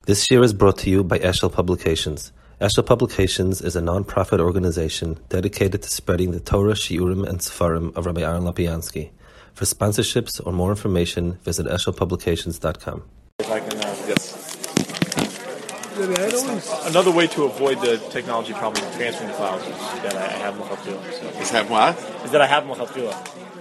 This year is brought to you by Eshel Publications. Eshel Publications is a non-profit organization dedicated to spreading the Torah, Shiurim, and Sefarim of Rabbi Aaron Lapiansky. For sponsorships or more information, visit eshelpublications.com. Yes. Another way to avoid the technology problem of transferring the files is that I have Mechatchila. So. Is that what? Is that I have Mechatchila.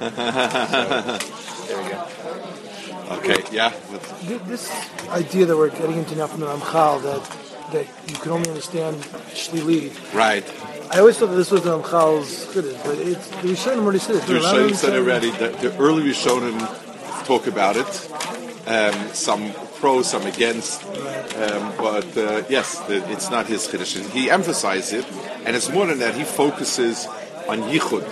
So, there we go. Okay, yeah. This idea that we're getting into now from the Ramchal, that you can only understand Shlili. Right. I always thought that this was the Ramchal's Chiddush, but the Rishonim already said it. The Rishonim said already that the early Rishonim talk about it. Some pro, some against. But yes, it's not his Chiddush. He emphasized it, and it's more than that. He focuses on Yichud.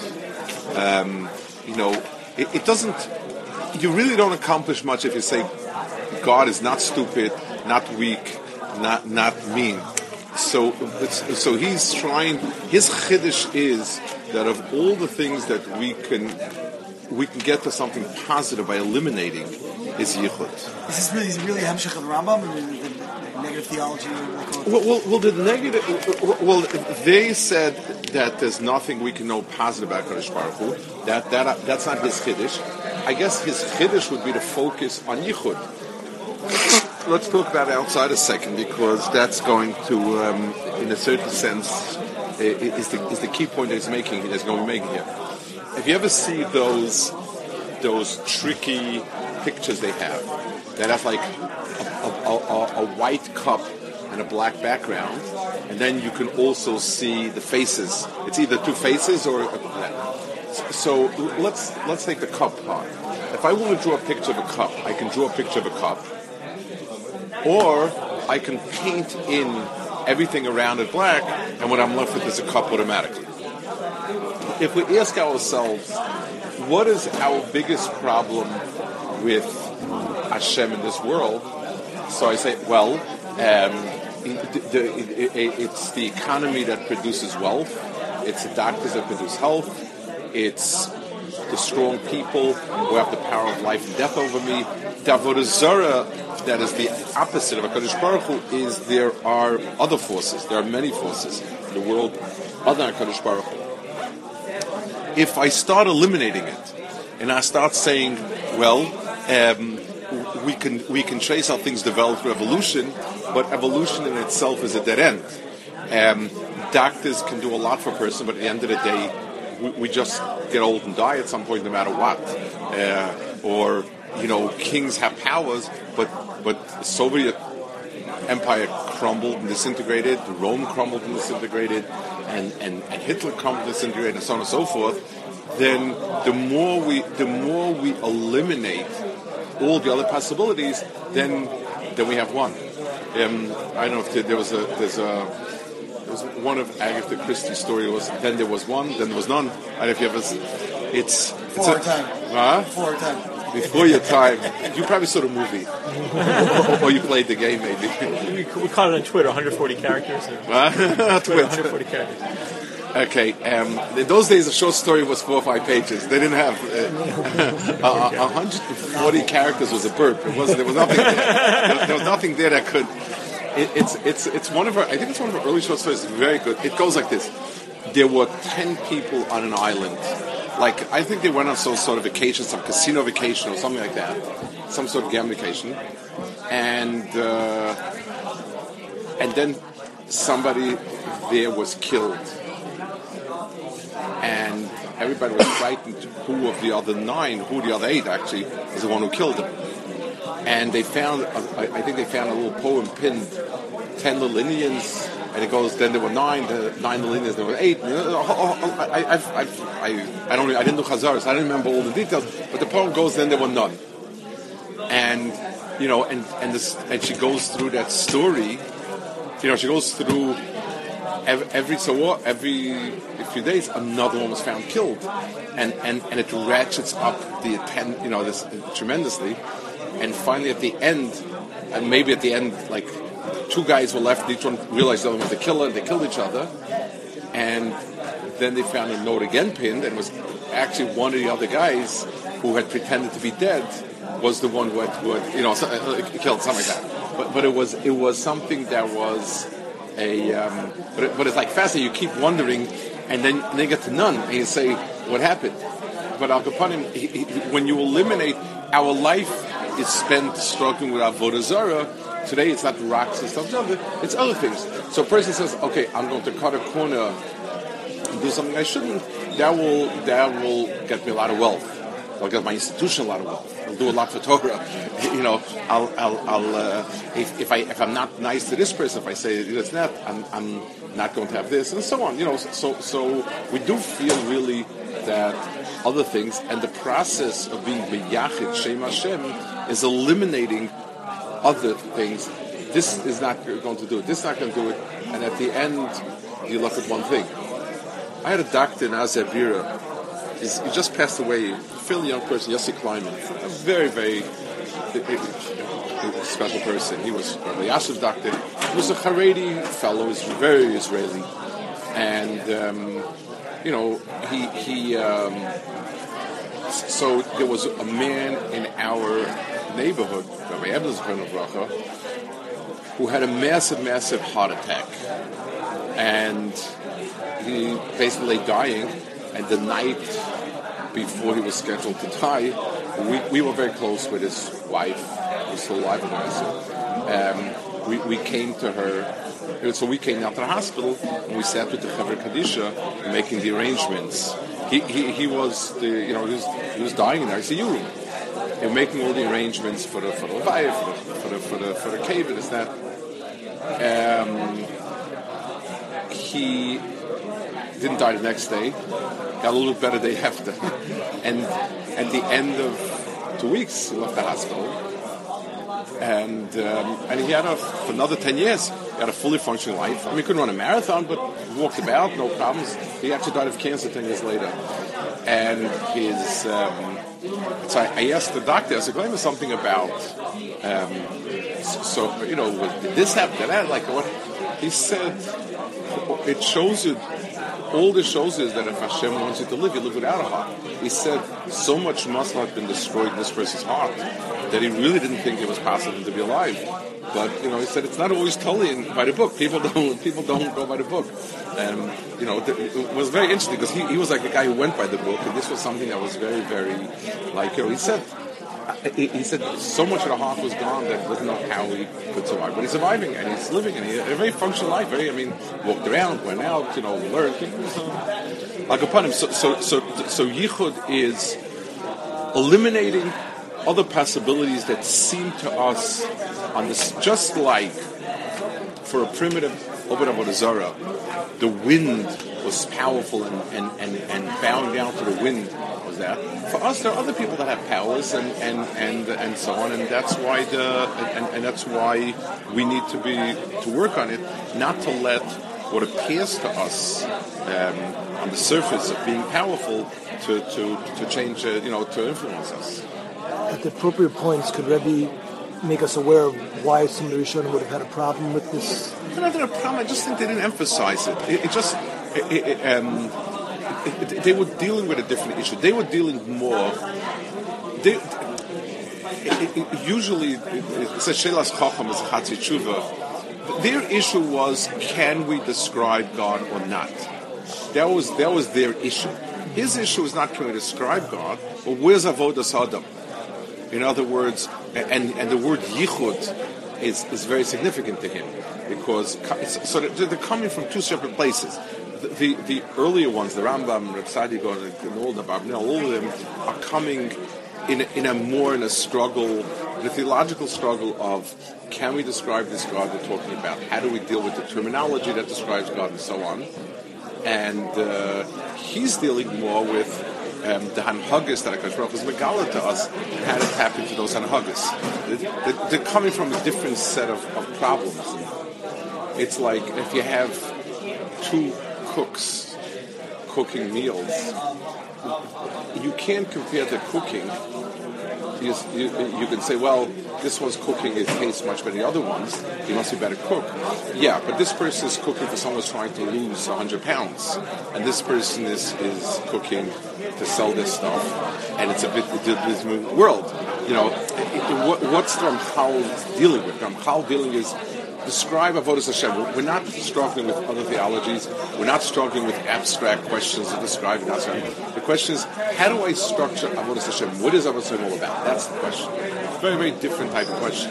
It doesn't... You really don't accomplish much if you say God is not stupid, not weak, not mean. So he's trying. His chiddush is that of all the things that we can get to something positive by eliminating is yichud. Is this really Hamshach of the Rambam, the negative theology? Well, they said that there's nothing we can know positive about Kadosh Baruch Hu. That's not his chiddush. I guess his chiddush would be to focus on yichud. Let's talk about it outside a second, because that's going to, in a certain sense, is the key point that he's making. He's going to be making here. If you ever see those tricky pictures they have like a white cup and a black background, and then you can also see the faces. It's either two faces or. So let's take the cup part. If I want to draw a picture of a cup, I can draw a picture of a cup. Or I can paint in everything around it black, and what I'm left with is a cup automatically. If we ask ourselves, what is our biggest problem with Hashem in this world? So I say, well, it's the economy that produces wealth. It's the doctors that produce health. It's the strong people who have the power of life and death over me. The Avodah Zarah, that is the opposite of HaKadosh Baruch Hu, is there are other forces. There are many forces in the world other than HaKadosh Baruch Hu. If I start eliminating it, and I start saying, well, we can trace how things develop through evolution, but evolution in itself is a dead end. Doctors can do a lot for a person, but at the end of the day, we just get old and die at some point, no matter what. Or kings have powers, but the Soviet Empire crumbled and disintegrated, Rome crumbled and disintegrated, and Hitler crumbled and disintegrated, and so on and so forth. Then the more we eliminate all the other possibilities, then we have one. I don't know if there's one of Agatha Christie's story was then there was one, then there was none. I don't know if you ever. It's before our time. Huh? Before our time. Before your time. You probably saw the movie, or you played the game, maybe. We caught it on Twitter. 140 characters. Twitter, 140 characters. Okay. In those days, a short story was 4 or 5 pages. They didn't have 140 characters was a burp. There was nothing there. There was nothing there that could. It's one of our. I think it's one of our early short stories. It's very good. It goes like this: there were 10 people on an island. Like I think they went on some sort of vacation, some casino vacation or something like that, some sort of gambling vacation, and then somebody there was killed, and everybody was frightened. Who of the other 9? Who the other 8 actually is the one who killed him? And they found, I think they found a little poem pinned, 10 little Indians, and it goes, then there were 9 little Indians, there were 8. I didn't do Chazaras, I didn't remember all the details, but the poem goes, then there were none. And, and she goes through that story, she goes through every few days, another one was found killed. And it ratchets up the this tremendously. And finally, at the end, and maybe at the end, like 2 guys were left. Each one realized the other one was the killer, and they killed each other. And then they found a note again pinned, and it was actually one of the other guys who had pretended to be dead was the one who had killed, something like that. but it was something that was but it's like fascinating. You keep wondering, and then they get to none, and you say, what happened? But Al Kapanim, when you eliminate, our life is spent struggling with Avodah Zarah. Today it's not rocks and stuff, it's other things. So a person says, okay, I'm going to cut a corner and do something I shouldn't. That will get me a lot of wealth. I'll get my institution a lot of wealth. I'll do a lot for Torah. If I'm not nice to this person, if I say it's not, I'm not going to have this, and so on. So we do feel really that other things, and the process of being b'yachid Shem Hashem is eliminating other things. This is not going to do it. This is not going to do it. And at the end, you look at one thing. I had a doctor in Azavira. He just passed away. A fairly young person, Yossi Kleiman, a very, very special person. He was a Yashav's doctor. He was a Haredi fellow. He was very Israeli, and so there was a man in our neighborhood, Rabbi Ebner Zechron Livracha, who had a massive heart attack, and he basically lay dying. And the night before he was scheduled to die, we were very close with his wife, who was still alive in the we came to her. So we came down to the hospital and we sat with the Chaver Kadisha making the arrangements. He was he was dying in the ICU, and making all the arrangements for the wife, for the cave and this that. He didn't die the next day. Got a little bit better day after, and at the end of 2 weeks he left the hospital. And he had for another 10 years, he had a fully functioning life. I mean, he couldn't run a marathon, but he walked about, no problems. He actually died of cancer 10 years later. And so I asked the doctor, I said, "Claim something about, this happened, that, like what?" He said, "It shows you, all this shows is that if Hashem wants you to live, you live without a heart." He said, so much muscle had been destroyed in this person's heart that he really didn't think it was possible to be alive. But he said it's not always totally by the book. People don't go by the book. And it was very interesting because he was like a guy who went by the book, and this was something that was very, very he said so much of the heart was gone that he didn't know how he could survive. But he's surviving, and he's living, and he had a very functional life. Walked around, went out, learned. Like upon him. So Yichud is eliminating other possibilities that seem to us on this, just like for a primitive Obed Avodah Zarah, the wind was powerful and bowing down to the wind was that. For us, there are other people that have powers and so on, and that's why that's why we need to work on it, not to let what appears to us on the surface of being powerful to change, to influence us. At the appropriate points, could Rebbe make us aware of why some of the Rishonim would have had a problem with this? Not a problem. I just think they didn't emphasize it. They were dealing with a different issue. They were dealing more. Usually, it says Shelas Chacham is Chatzi Tshuva. Their issue was, can we describe God or not? That was their issue. His issue is not, can we describe God, but where's Avodas Adam? In other words, and the word Yichud is very significant to him, because they're coming from two separate places. The earlier ones, the Rambam, Reb Sadigo, and all the Abarbanel, all of them are coming in a struggle, in a theological struggle of, can we describe this God we're talking about? How do we deal with the terminology that describes God and so on? And he's dealing more with the hanhagas that HaKadosh Baruch Hu is megala to us, how to tap into those hanhagas. They're coming from a different set of problems. It's like if you have two cooks cooking meals, you can't compare the cooking. You can say, well, this one's cooking, it tastes much better than the other ones. He must be a better cook. Yeah, but this person is cooking for someone who's trying to lose 100 pounds. And this person is cooking to sell this stuff. And it's a bit of this world. what's the Ramchal dealing with? Ramchal dealing is describe Avodas Hashem. We're not struggling with other theologies. We're not struggling with abstract questions to describe it. The question is, how do I structure Avodas Hashem? What is Avodas Hashem all about? That's the question. It's a very, very different type of question.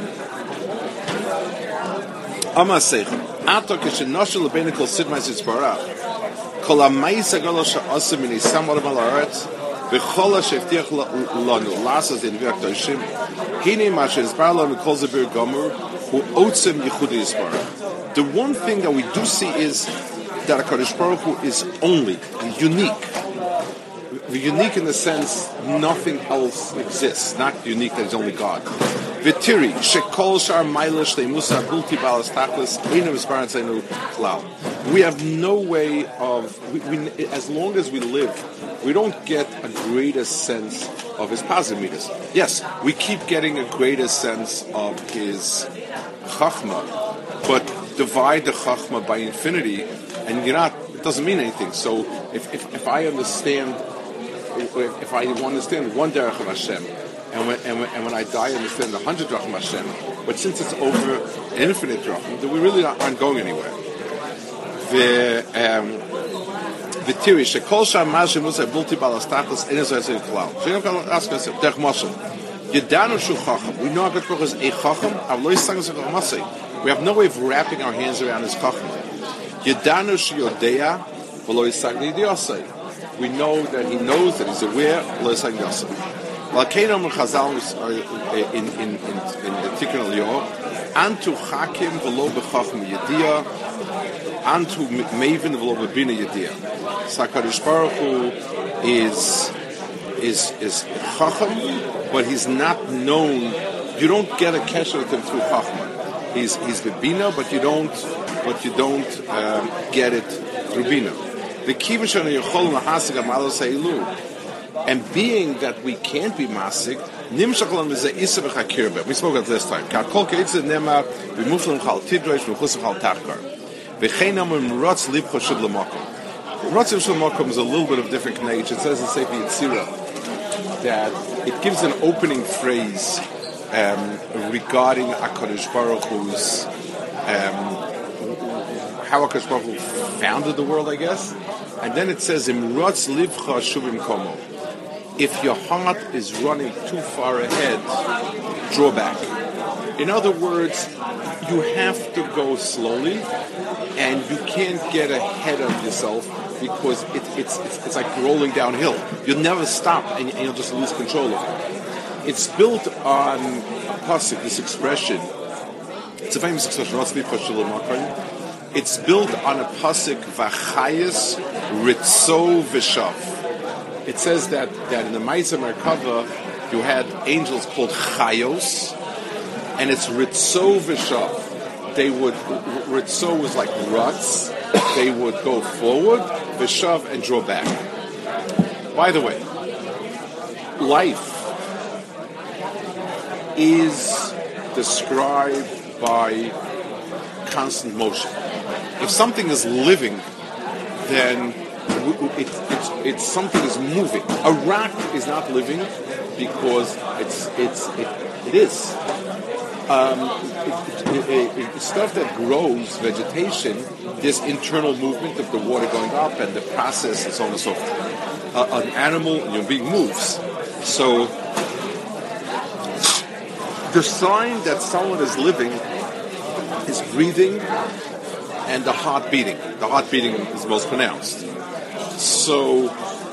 Amar Seichel. Ato k'shenoshel lebeinu kol sid ma'asis barach. Kol ha'ma'is hagdol she'asa min isam olam al haaretz. V'chol ha'shevtiach lanu lasas in v'yak doshim. Hine ma'asher isbar lanu kol zebir gomur. The one thing that we do see is that HaKadosh Baruch Hu is only unique. Unique in the sense nothing else exists. Not unique that he's only God. V'tiri shekol shar ma'ila shleimusa bulti balas tachlis einu misparan tzenu klal. We have no way of, as long as we live, we don't get a greater sense of his positive meters. Yes, we keep getting a greater sense of his Chachma, but divide the Chachma by infinity, and it doesn't mean anything. So if I understand, if I want to understand one derech of Hashem, and when I die I understand 100 drachim Hashem, but since it's over an infinite drachim, then we really aren't going anywhere. The theory shekol sham mazim musa bulti balastatus in Israel klal. So you can ask yourself, derech mashal. Yedanu shu chacham. We know HaKadosh Baruch Hu is a chacham. Avlo yisang zeh. We have no way of wrapping our hands around his chacham. Yedanu shu yodea v'lo yisang yidiyosei. We know that he knows, that he's aware. V'lo yisang yidiyosei. L'keinam Chazal in the Tikkun Eliyah, antu chakim v'lo b'chacham yediyah, antu maven v'lo b'bina yediyah. So HaKadosh Baruch Hu is chacham, but he's not known. You don't get a kesher with him through chachma. He's bebina, but you don't get it through bina. The kivush on yechol mahasig amalos hailu, and being that we can't be masig, nimshach lam v'zeh isa v'chakirbe. We spoke about last time. Kol keitzed nema v'muflim chal tidrosh v'chusim chal tachkar v'chein amim rotz libcho shud l'makom. Rotz shud l'makom is a little bit of different nature. It says in Sefer Yitzirah that it gives an opening phrase regarding HaKadosh Baruch Hu's how HaKadosh Baruch Hu founded the world, I guess, and then it says Imrotz livcha shuvim komo. If your heart is running too far ahead, draw back. In other words, you have to go slowly, and you can't get ahead of yourself, because it's like rolling downhill. You'll never stop, and you'll just lose control of it. It's built on a pasuk, this expression. It's a famous expression. It's built on a pasuk, v'chayis ritzo v'shav. It says that in the Ma'aseh Merkava you had angels called chayos, and it's ritzo v'shav. Ritzo was like ruts. They would go forward, v'shav, and draw back. By the way, life is described by constant motion. If something is living, then it's something is moving. A rock is not living because it is. Stuff that grows, vegetation, there's internal movement of the water going up and the process and so on and so forth. An animal, being moves. So the sign that someone is living is breathing and the heart beating. The heart beating is most pronounced. So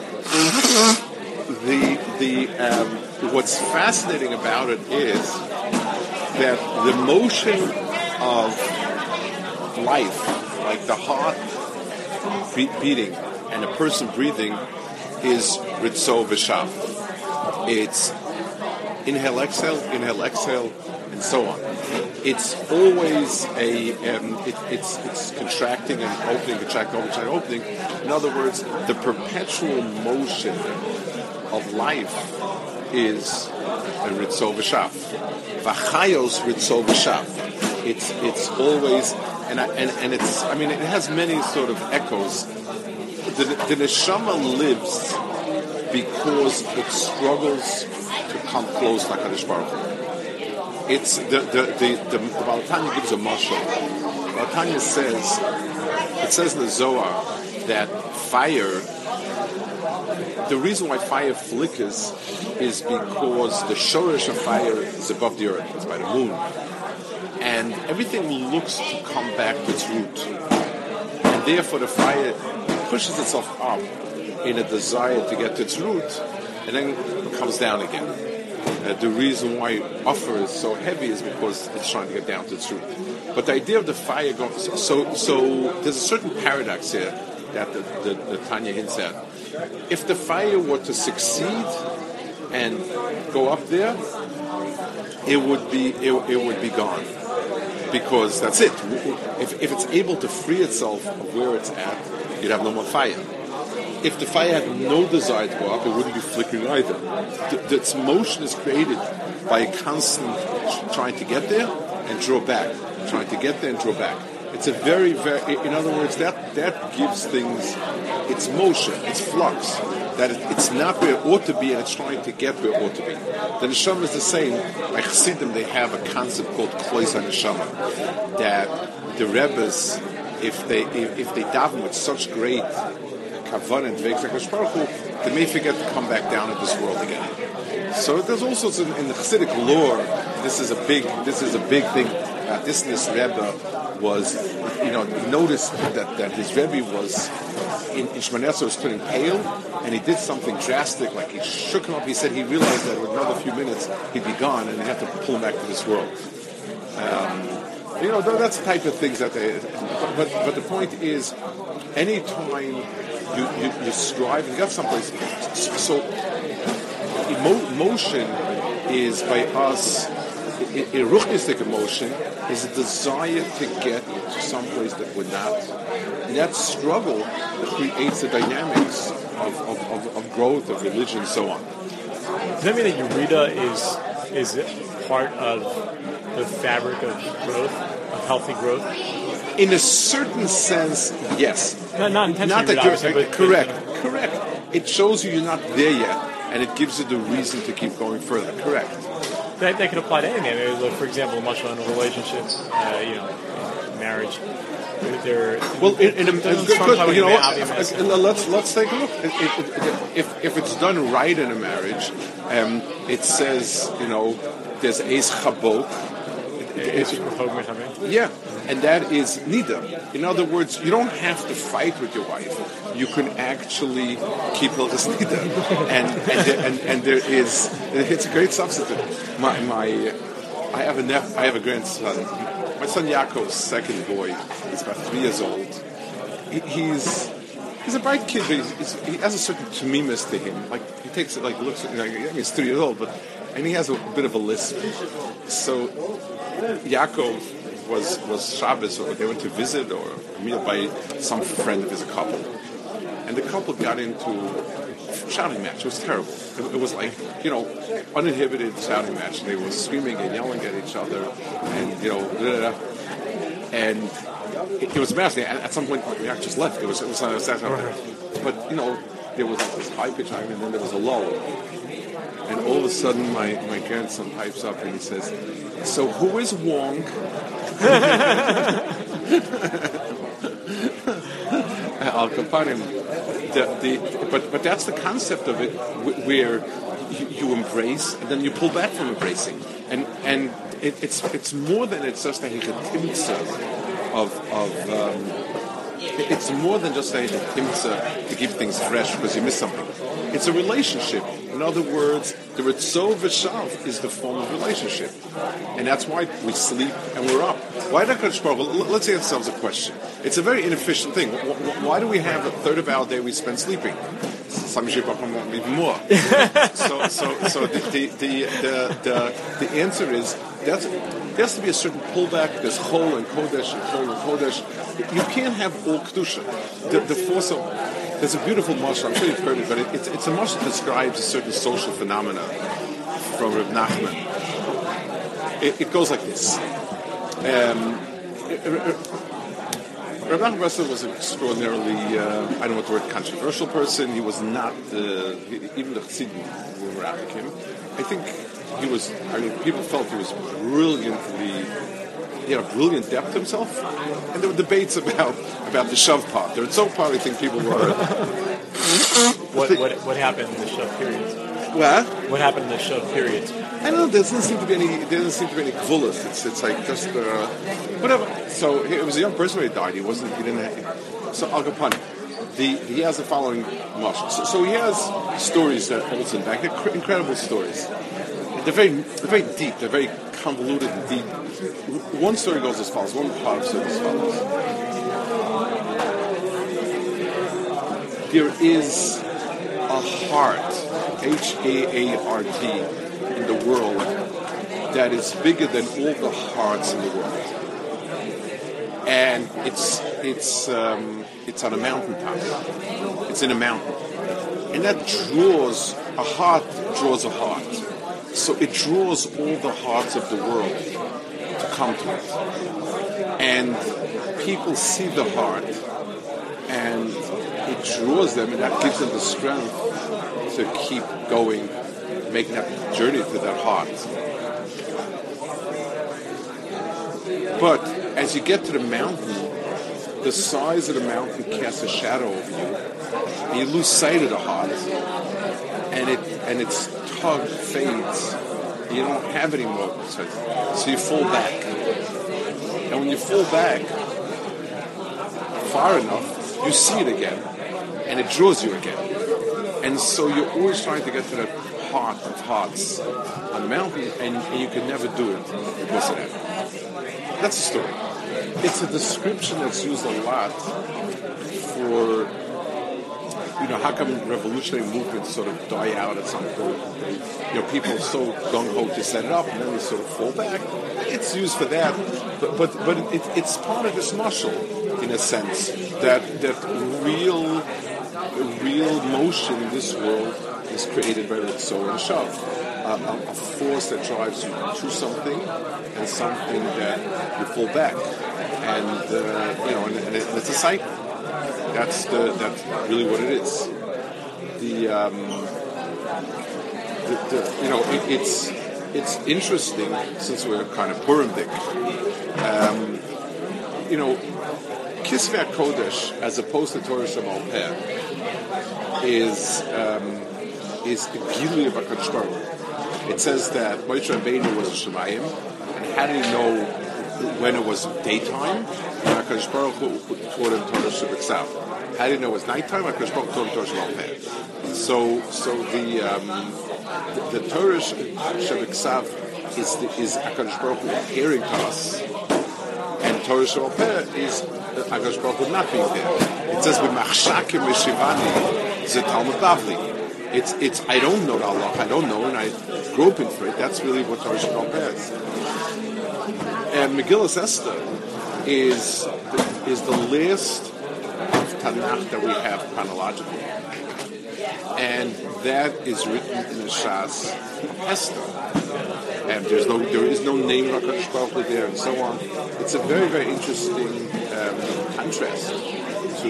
what's fascinating about it is that the motion of life, like the heart beating and a person breathing, is ritzo v'shav. It's inhale, exhale, and so on. It's always it's contracting and opening, contracting, opening. In other words, the perpetual motion of life is a ritzo v'shav. V'chayos ritzo v'shav. It's always and it's, I mean, it has many sort of echoes. The neshama lives because it struggles to come close to HaKadosh Baruch Hu. It's the Baal Tanya gives a mashal. Baal Tanya says, it says in the Zohar that fire, the reason why fire flickers is because the shoresh of fire is above the earth, it's by the moon. And everything looks to come back to its root. And therefore the fire pushes itself up in a desire to get to its root, and then it comes down again. The reason why offer is so heavy is because it's trying to get down to its root. But the idea of the fire goes, so there's a certain paradox here that the Tanya hints at. If the fire were to succeed and go up there, it would be gone, because that's it. If it's able to free itself of where it's at, you'd have no more fire. If the fire had no desire to go up, it wouldn't be flickering either. Its motion is created by a constant trying to get there and draw back, trying to get there and draw back. It's a very, very, in other words, that gives things its motion, its flux, that it's not where it ought to be and it's trying to get where it ought to be. The neshama is the same. Like Chassidim, they have a concept called Klois HaNeshama, that the Rebbes, if they daven with such great kavan and v'ek Baruch Hu, they may forget to come back down at this world again. So there's also in the Chassidic lore, this is a big thing. This Rebbe was, noticed that his Rebbe was in Shemona Esrei was turning pale, and he did something drastic, like he shook him up. He said he realized that in another few minutes he'd be gone, and he had to pull him back to this world. That's the type of things that they. But the point is, anytime you strive and get someplace, so emotion is by us. A ruchnistic emotion is a desire to get to someplace that we're not. And that struggle that creates the dynamics of growth, of religion, and so on. Does that mean that Yerida is part of the fabric of growth, of healthy growth? In a certain sense, yes. Not intentionally, but correct. It shows you're not there yet, and it gives you the reason to keep going further. Correct. That could apply to anything. I mean, look, for example, much in a relationship, marriage. Let's take a look. If it's done right in a marriage, it says, there's eis chabok. Yeah, and that is nida. In other words, you don't have to fight with your wife. You can actually keep hilchos nida, and there is. It's a great substitute. I have a grandson. My son Yaakov's second boy. He's about 3 years old. He's a bright kid, but he has a certain tamimis to him. Like he takes it, looks. He's 3 years old, and he has a bit of a lisp. So Yaakov was Shabbos, or they went to visit or meet by some friend of his, a couple, and the couple got into a shouting match. It was terrible. It was like uninhibited shouting match. And they were screaming and yelling at each other, and and it was embarrassing. At some point, we actually just left. It was but there was this high pitch, and then there was a lull. And all of a sudden, my grandson pipes up and he says, "So who is Wong?" Al Kapanim. But that's the concept of it, where you embrace and then you pull back from embracing, and it's more than it's just a hikatimtza it's more than just a hikatimtza to keep things fresh because you miss something. It's a relationship. In other words, the Ritzov V'Shav is the form of relationship. And that's why we sleep and we're up. Why not Kodesh Baruch Hu? Let's ask ourselves a question. It's a very inefficient thing. Why do we have a third of our day we spend sleeping? Some even more. So the answer is there has to be a certain pullback. There's Chol and Kodesh and Chol and Kodesh. You can't have all Kedusha. The force of... There's a beautiful mashal, I'm sure you've heard it, but it's a mashal that describes a certain social phenomena from Reb Nachman. It goes like this. Reb Nachman Bresler was an extraordinarily, I don't know what the word, controversial person. He was not, even the Chassidim were merachikim. I think people felt he was brilliantly, he had a brilliant depth himself, and there were debates about the shove part. The tzor part, I think people were. What happened in the shove period? What? What happened in the shove period? I don't know. There doesn't seem to be any gvulas. It's like just whatever. So it was a young person when he died. He didn't have. So Al Capone, he has the following mashal. So he has stories that holds him back. They're incredible stories. They're very deep. They're very convoluted and deep. One story goes as follows. One part of it goes as follows. There is a heart, H-A-A-R-T, in the world that is bigger than all the hearts in the world, and it's on a mountaintop. It's in a mountain, and that draws a heart. So it draws all the hearts of the world to come to it, and people see the heart, and it draws them, and that gives them the strength to keep going, making that journey to that heart. But as you get to the mountain, the size of the mountain casts a shadow over you, and you lose sight of the heart, and its tug fades. You don't have any more, so you fall back. And when you fall back far enough, you see it again, and it draws you again. And so you're always trying to get to that heart of hearts on the mountain, and you can never do it because of that. That's the story. It's a description that's used a lot for, how come revolutionary movements sort of die out at some point? People are so gung-ho to set it up, and then they sort of fall back. It's used for that, but it's part of this mashal, in a sense, that real motion in this world is created by Ritzor and Shav. A force that drives you to something, and something that you fall back, and it's a cycle. That's really what it is. It's interesting, since we're kind of Purim-dik. Kisvei Kodesh, as opposed to Torah Shemal Peh, is Gilui of HaKadosh Baruch Hu. It says that Moshe Rabbeinu was a Shemayim, and how did he know when it was daytime? HaKadosh Baruch Hu taught him Torah Shebeksav. How did he know it was nighttime? HaKadosh Baruch Hu taught him Torah Shemal Peh. So the Torah Shebeksav is HaKadosh Baruch Hu appearing to us, and Torah Shemal Peh is HaKadosh Baruch Hu not being there. It says b'machshakim v'shivani ze Talmud Bavli. It's I don't know the Allah, I don't know, and I grew up into it. That's really what Torah Shemal Peh is. And Megillas Esther is the last of Tanakh that we have chronologically, and that is written in the Shas of Esther. And there is no name of HaKadosh Baruch Hu there, and so on. It's a very, very interesting contrast to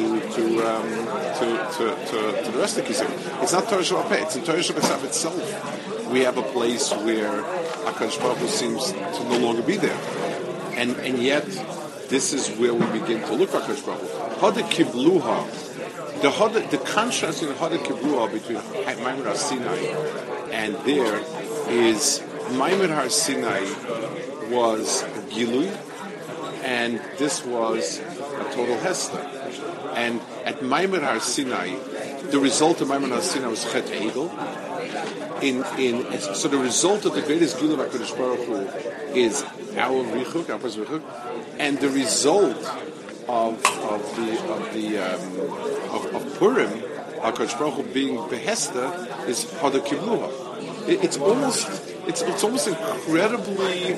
the rest of the Kisim. It's not Torah Shemal Peh, it's in Torah Shebeksav itself. We have a place where HaKadosh Baruch Hu seems to no longer be there. And yet, this is where we begin to look at HaKadosh Baruch Hu. Hada Kibluha, the contrast in Hada Kibluha between Maimon Har Sinai and there is Maimon Har Sinai was Gilui, and this was a total Hester. And at Maimon Har Sinai, the result of Maimon Har Sinai was Chet Egel. So the result of the greatest Gilui of HaKadosh Baruch Hu is our Richuk, our first Richuk, and the result of Purim, HaKadosh Baruch Hu being Behester, is Hada Kibluha. It's almost incredibly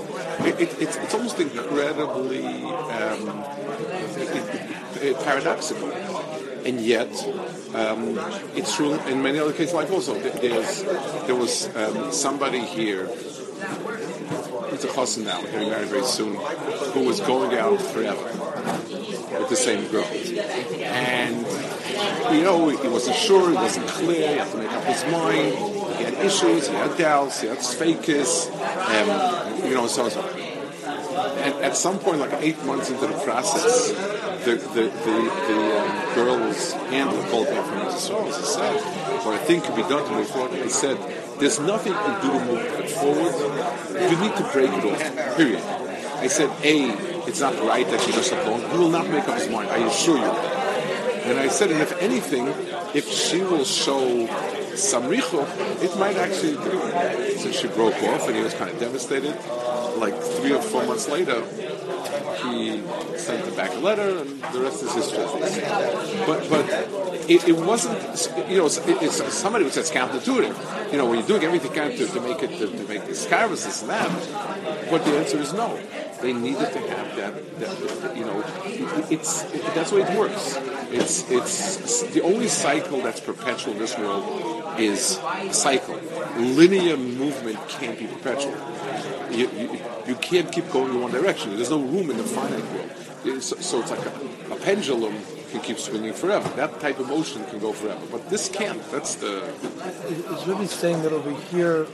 paradoxical, and yet it's true in many other cases. Like also, there was somebody here. He's a chassan now, getting married very soon, who was going out forever with the same girl, and he wasn't sure, he wasn't clear, he had to make up his mind. He had issues, he had doubts, he had fakis, so on. And at some point, like 8 months into the process, the girl's handler called me from his office and said, what I think could be done to move forward. He said, there's nothing you can do to move it forward. You need to break it off, period. I said, it's not right that she does not long. He will not make up his mind, I assure you. And I said, and if anything, if she will show some richuch, it might actually do. Since she broke off and he was kind of devastated, like 3 or 4 months later, he sent her back a letter, and the rest is history. But it wasn't, it's somebody who says counterintuitive. When you're doing everything you can to make it to make this scarves, this and that. But the answer is no. They needed to have that that's the way it works. It's the only cycle that's perpetual in this world is a cycle. Linear movement can't be perpetual. You can't keep going in one direction. There's no room in the finite world. So it's like a pendulum can keep swinging forever. That type of motion can go forever. But this can't. That's the... Is really saying that over here,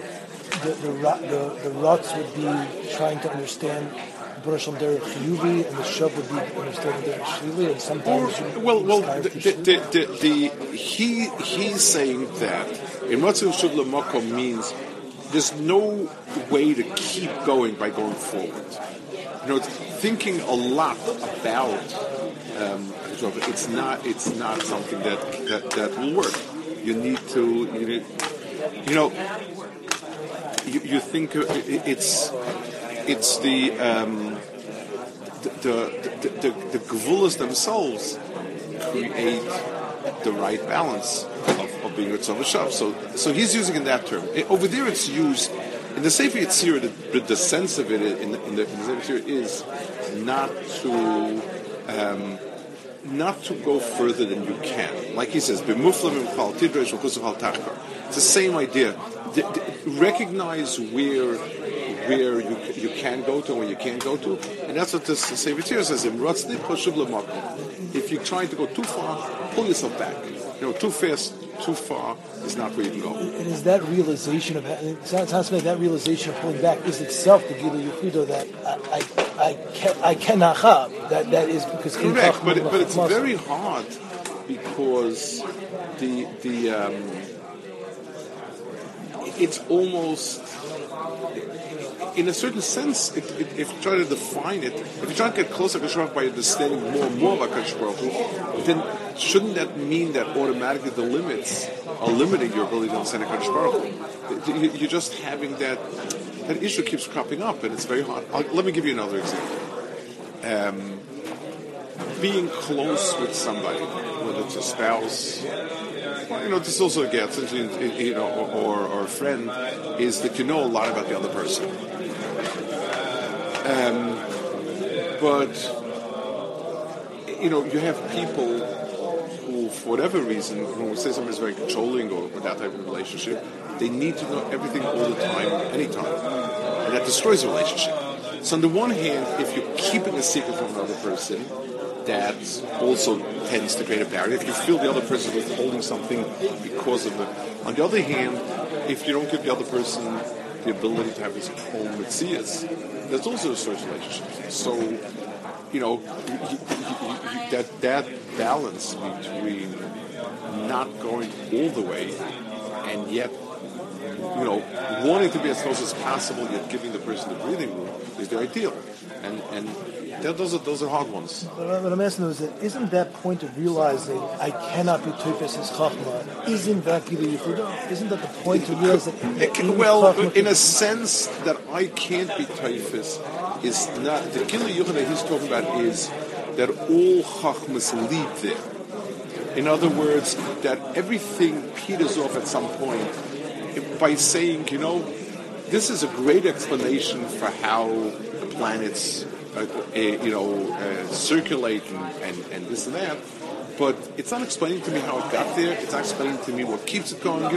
the Rutz would be trying to understand Burashal Derech Chiyuvi, and the Shav would be understanding Derech Shlili, and sometimes... He's saying that in Matzav Shuv L'Makom means there's no way to keep going by going forward. Thinking a lot about it's not something that will work. You think it's the gevulas themselves create the right balance of being Ritzon V'Shav. So he's using in that term. Over there it's used in the Sefer Yetzirah. The sense of it in the Sefer Yetzirah is not to go further than you can. Like he says, it's the same idea. Recognize where you can go to and where you can't go to, and that's what the Sefer Yetzirah says. If you're trying to go too far, pull yourself back. Too fast, too far is not where you can go. And is that realization of it sounds to me that realization of pulling back is itself the Gila Yehuda that I cannot have. That is because correct, but it's very hard because it's almost, in a certain sense, if you try to define it, if you try to get closer to Kadosh Baruch Hu by understanding more and more about Kadosh Baruch Hu, then shouldn't that mean that automatically the limits are limiting your ability to understand Kadosh Baruch Hu? You're just having that issue keeps cropping up, and it's very hard. Let me give you another example. Being close with somebody, whether it's a spouse, this also gets or a friend, is that you know a lot about the other person. But you have people who, for whatever reason, when we say somebody is very controlling or that type of relationship, they need to know everything all the time, anytime, and that destroys the relationship. So on the one hand, if you're keeping a secret from another person, that also tends to create a barrier. If you feel the other person is withholding something because of it. On the other hand, if you don't give the other person the ability to have his own mitzias, there's also a social relationship. So, that balance between not going all the way and yet, wanting to be as close as possible, yet giving the person the breathing room is the ideal. And those are hard ones. What I'm asking is that isn't that point of realizing I cannot be Teufes as Chachma, isn't that Gila Yehuda? Isn't that the point to realize that? In a sense that I can't be Teufes is not the Gila Yehuda he's talking about is that all Chachmas lead there. In other words, that everything peters off at some point by saying, this is a great explanation for how the planets circulate and this and that, but it's not explaining to me how it got there. It's not explaining to me what keeps it going.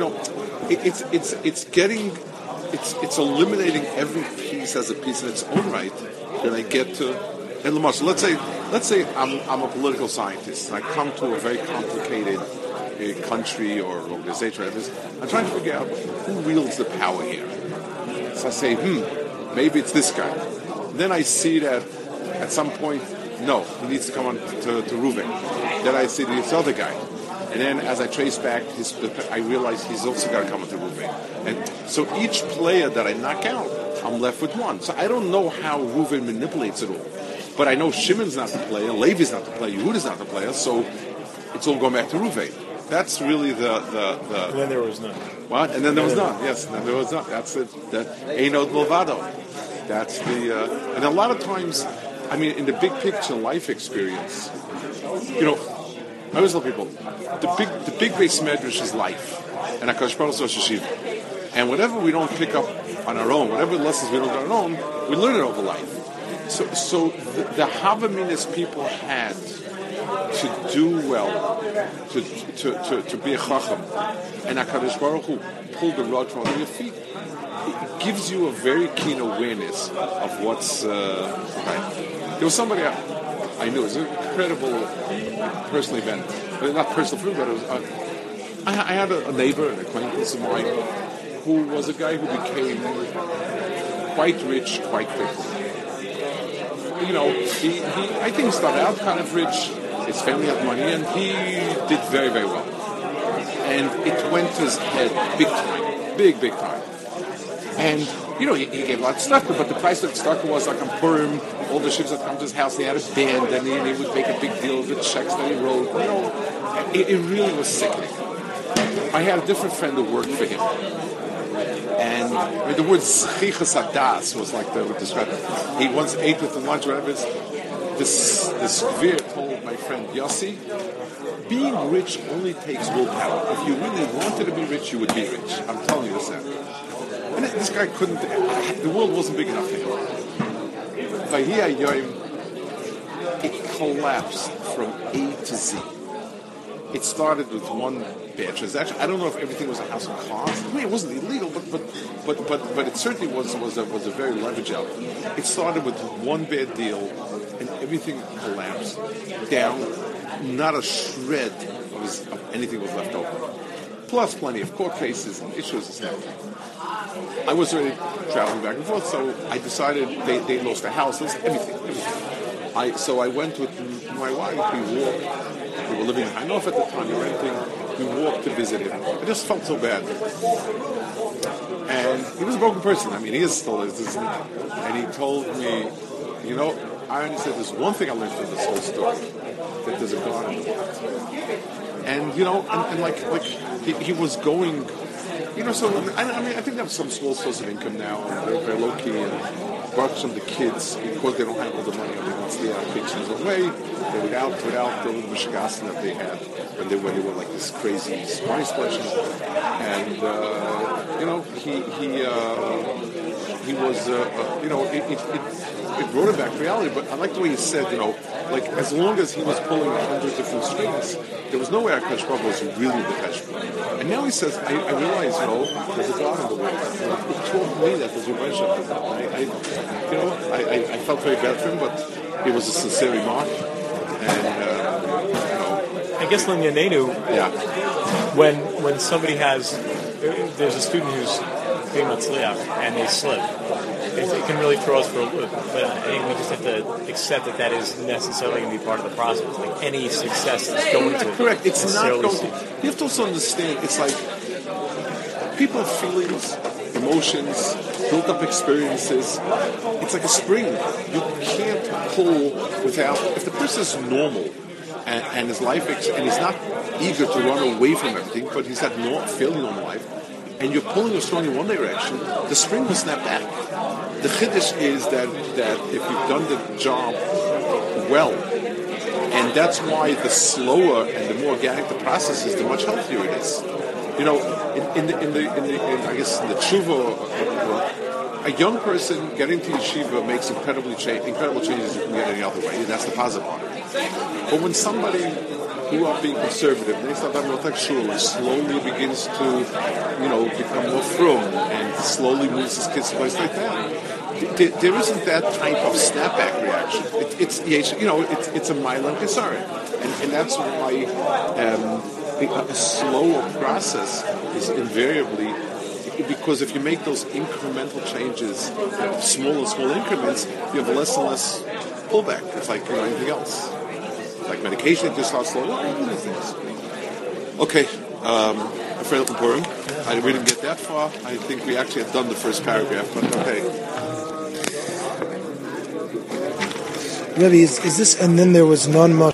It's eliminating every piece as a piece in its own right. Then I get to, and so let's say I'm a political scientist and I come to a very complicated a country or organization, whatever it is, I'm trying to figure out who wields the power here. So I say, maybe it's this guy. Then I see that at some point, no, he needs to come on to Reuven. Then I see this other guy. And then as I trace back, I realize he's also got to come on to Reuven. And so each player that I knock out, I'm left with one. So I don't know how Reuven manipulates it all. But I know Shimon's not the player, Levi's not the player, Yehuda's not the player, so it's all going back to Reuven. That's really the. And then there was none. What? And then there was none. Yes, and then there was none. That's it. That Einod Milvado. That's the. And a lot of times, I mean, in the big picture life experience, I always tell people, the big base medrash is life, and HaKadosh Baruch Hu is Yeshiva. And whatever we don't pick up on our own, whatever lessons we don't do on our own, we learn it over life. So the Havaminas people had to do well, to be a chacham, and HaKadosh Baruch Hu pulled the rug from under your feet. It gives you a very keen awareness of what's right. There was somebody I knew. It was an incredible personal event. Not personal for me, but it was. I had a neighbor, an acquaintance of mine, who was a guy who became quite rich quite quickly. He I think he started out kind of rich. His family had money, and he did very, very well. And it went to his head big time, big time. And he gave a lot of stuff, but the price of the stuff was like on Purim. All the ships that come to his house, he had a band, and he would make a big deal of the checks that he wrote. It really was sickening. I had a different friend who worked for him. And the word Zchichas Hadas was like the describe. He once ate with him lunch, whatever. This Gvir told my friend Yossi, being rich only takes willpower. If you really wanted to be rich, you would be rich. I'm telling you this now. And this guy couldn't. The world wasn't big enough for him. It collapsed from A to Z. It started with one bad transaction. I don't know if everything was a house of cards. I mean, it wasn't illegal, but it certainly was a very leverage out. It started with one bad deal, and everything collapsed down. Not a shred of anything was left over. Plus, plenty of court cases and issues and stuff. I was already traveling back and forth, so I decided they lost their house, everything. So I went with my wife. We walked. We were living in Hanover at the time. We were renting. We walked to visit him. I just felt so bad. And he was a broken person. I mean, he is still is. And he told me, Aaron said, there's one thing I learned from this whole story, that there's a God in the world. And he was going. So I think they have some small source of income now. They're very low key, and brought some of the kids, because they don't have all the money. Once they are pictures away, they're without the little mishkasim that they had when they were like this crazy spine splashes. And he was it brought him back to reality. But I like the way he said, as long as he was pulling 100 different strings, there was no way HaKadosh Baruch Hu was really the Peshmer. And now he says, I realize, there's a God in the world. It told me that there's a Rebbe. I felt very bad for him, but it was a sincere remark. And, I guess Linyanenu, when somebody there's a student who's being Matzliach and they slip, it can really throw us for a loop. But I think we just have to accept that is necessarily going to be part of the process. Like any success is going to. Correct. It's not going to. You have to also understand, it's like people's feelings, emotions, built up experiences. It's like a spring. You can't pull without. If the person is normal and his life, and he's not eager to run away from everything, but he's had fairly normal life, and you're pulling a strong in one direction, the spring will snap back. The chiddush is that if you've done the job well, and that's why the slower and the more organic the process is, the much healthier it is. In the tshuva, a young person getting to yeshiva makes incredible changes you can get any other way. That's the positive part. But when somebody grew up being conservative, and they start having a shul and slowly begins to, become more frum and slowly moves his kids to place like that, there isn't that type of snapback reaction. It's a milan kesar, and that's why a slower process is invariably, because if you make those incremental changes, small increments, you have less and less pullback. It's like anything else. Like medication, it just starts slowing down. These things. Okay, Afraid of Purim. We didn't get that far. I think we actually had done the first paragraph, but okay. Rebbe, is this, and then there was non